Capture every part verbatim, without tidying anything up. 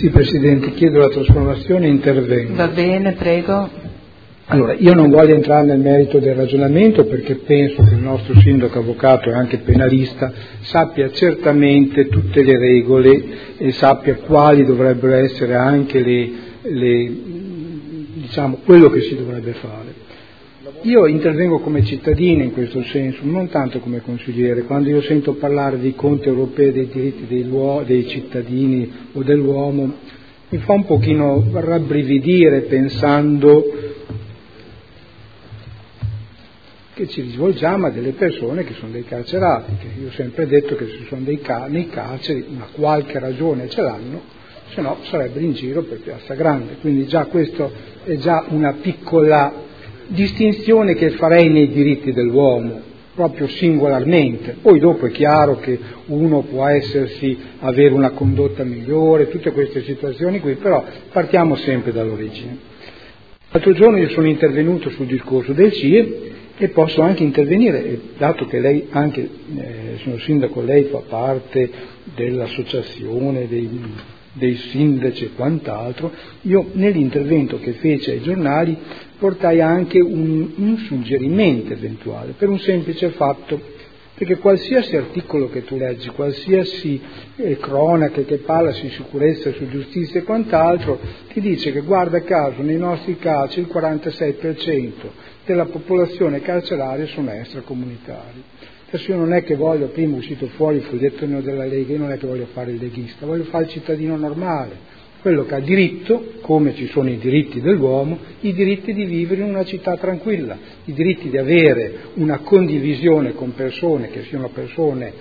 Sì, Presidente, chiedo la trasformazione e intervengo. Va bene, prego. Allora, io non voglio entrare nel merito del ragionamento perché penso che il nostro sindaco avvocato e anche penalista sappia certamente tutte le regole e sappia quali dovrebbero essere anche le, le diciamo, quello che si dovrebbe fare. Io intervengo come cittadino in questo senso, non tanto come consigliere. Quando io sento parlare dei conti europei dei diritti dei, dei cittadini o dell'uomo, mi fa un pochino rabbrividire pensando che ci rivolgiamo a delle persone che sono dei carcerati, che io ho sempre detto che ci sono dei ca- nei carceri, una qualche ragione ce l'hanno, se no sarebbero in giro per Piazza Grande. Quindi già questo è già una piccola distinzione che farei nei diritti dell'uomo, proprio singolarmente. Poi dopo è chiaro che uno può essersi, avere una condotta migliore, tutte queste situazioni qui, però partiamo sempre dall'origine. L'altro giorno io sono intervenuto sul discorso del C I E e posso anche intervenire, dato che lei anche, eh, signor Sindaco, lei fa parte dell'associazione dei, dei sindaci e quant'altro, io nell'intervento che fece ai giornali portai anche un, un suggerimento eventuale, per un semplice fatto, perché qualsiasi articolo che tu leggi, qualsiasi eh, cronaca che parla su sicurezza, su giustizia e quant'altro, ti dice che guarda caso nei nostri carceri il quarantasei per cento della popolazione carceraria sono extracomunitari. Adesso io non è che voglio, prima è uscito fuori il fogliettino della Lega, io non è che voglio fare il leghista, voglio fare il cittadino normale, quello che ha diritto, come ci sono i diritti dell'uomo, i diritti di vivere in una città tranquilla, i diritti di avere una condivisione con persone che siano persone,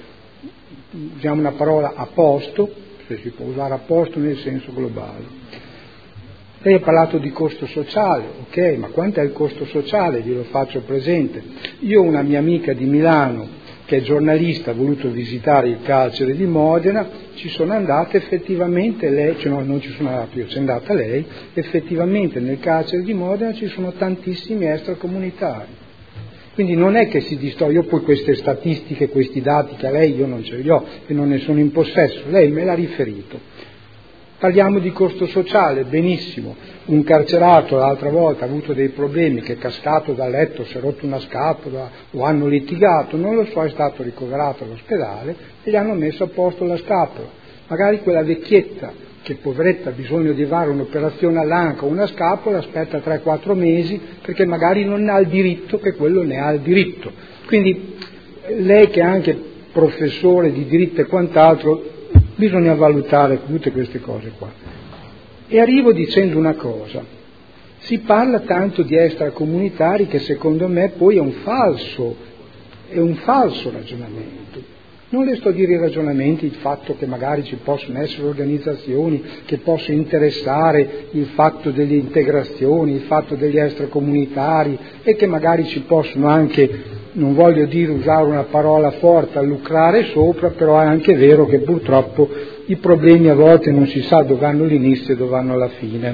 usiamo una parola, a posto, se si può usare a posto nel senso globale. Lei ha parlato di costo sociale, ok, ma quanto è il costo sociale? Glielo faccio presente. Io ho una mia amica di Milano che è giornalista, ha voluto visitare il carcere di Modena, ci sono andate effettivamente lei, cioè no, non ci sono andato io, c'è andata lei, effettivamente nel carcere di Modena ci sono tantissimi extracomunitari. Quindi non è che si distoglie, io poi queste statistiche, questi dati che a lei io non ce li ho e non ne sono in possesso, lei me l'ha riferito. Parliamo di costo sociale, benissimo, un carcerato l'altra volta ha avuto dei problemi, che è cascato dal letto, si è rotto una scapola o hanno litigato, non lo so, è stato ricoverato all'ospedale e gli hanno messo a posto la scapola. Magari quella vecchietta, che poveretta ha bisogno di fare un'operazione all'anca o una scapola, aspetta tre quattro mesi perché magari non ha il diritto che quello ne ha il diritto. Quindi lei che è anche professore di diritto e quant'altro, bisogna valutare tutte queste cose qua. E arrivo dicendo una cosa, si parla tanto di extracomunitari che secondo me poi è un falso, è un falso ragionamento. Non le sto a dire i ragionamenti, il fatto che magari ci possono essere organizzazioni che possono interessare il fatto delle integrazioni, il fatto degli extracomunitari e che magari ci possono anche, non voglio dire usare una parola forte, lucrare sopra, però è anche vero che purtroppo i problemi a volte non si sa dove hanno l'inizio e dove hanno la fine.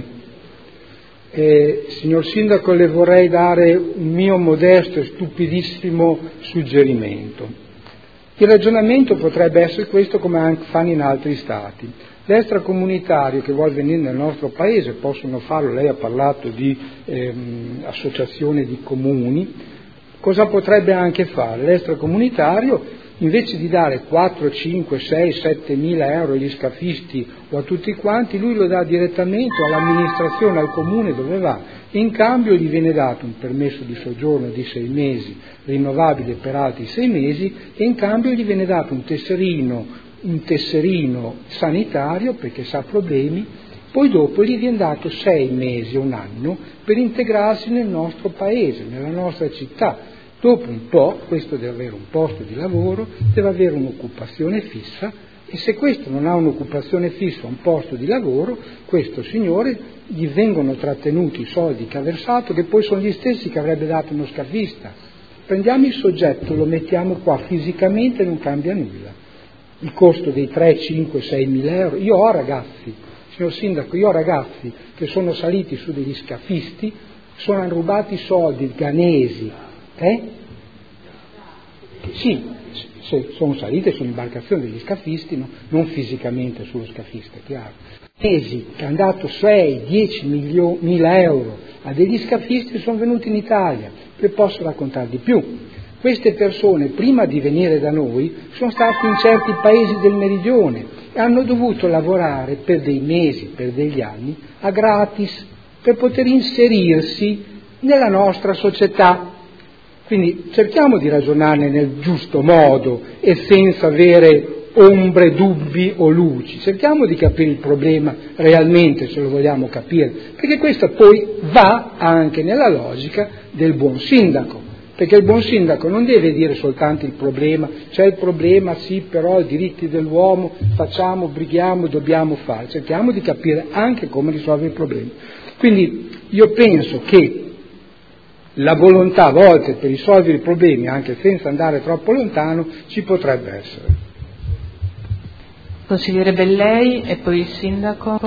Eh, signor Sindaco, le vorrei dare un mio modesto e stupidissimo suggerimento. Il ragionamento potrebbe essere questo, come anche fanno in altri stati. L'extracomunitario che vuole venire nel nostro paese, possono farlo, lei ha parlato di ehm, associazione di comuni, cosa potrebbe anche fare? L'extracomunitario, invece di dare quattro, cinque, sei, sette mila euro agli scafisti o a tutti quanti, lui lo dà direttamente all'amministrazione, al comune dove va. In cambio gli viene dato un permesso di soggiorno di sei mesi, rinnovabile per altri sei mesi, e in cambio gli viene dato un tesserino, un tesserino sanitario perché sa problemi, poi dopo gli viene dato sei mesi, un anno, per integrarsi nel nostro paese, nella nostra città. Dopo un po', questo deve avere un posto di lavoro, deve avere un'occupazione fissa, e se questo non ha un'occupazione fissa, un posto di lavoro, questo signore gli vengono trattenuti i soldi che ha versato, che poi sono gli stessi che avrebbe dato uno scafista. Prendiamo il soggetto, lo mettiamo qua fisicamente e non cambia nulla. Il costo dei tre, cinque, sei mila euro. Io ho ragazzi, signor Sindaco, io ho ragazzi che sono saliti su degli scafisti, sono rubati soldi ghanesi, eh? Sì, se sono salite sull'imbarcazione degli scafisti, no? Non fisicamente sullo scafista, chiaro. Mesi che hanno dato sei dieci mila euro a degli scafisti sono venuti in Italia, vi posso raccontare di più. Queste persone, prima di venire da noi, sono stati in certi paesi del meridione e hanno dovuto lavorare per dei mesi, per degli anni, a gratis, per poter inserirsi nella nostra società. Quindi cerchiamo di ragionarne nel giusto modo e senza avere ombre, dubbi o luci, cerchiamo di capire il problema realmente, se lo vogliamo capire, perché questo poi va anche nella logica del buon sindaco, perché il buon sindaco non deve dire soltanto il problema, c'è il problema, sì, però i diritti dell'uomo, facciamo, brighiamo, dobbiamo fare, cerchiamo di capire anche come risolvere il problema. Quindi io penso che la volontà a volte per risolvere i problemi, anche senza andare troppo lontano, ci potrebbe essere. Consigliere Bellei e poi il sindaco.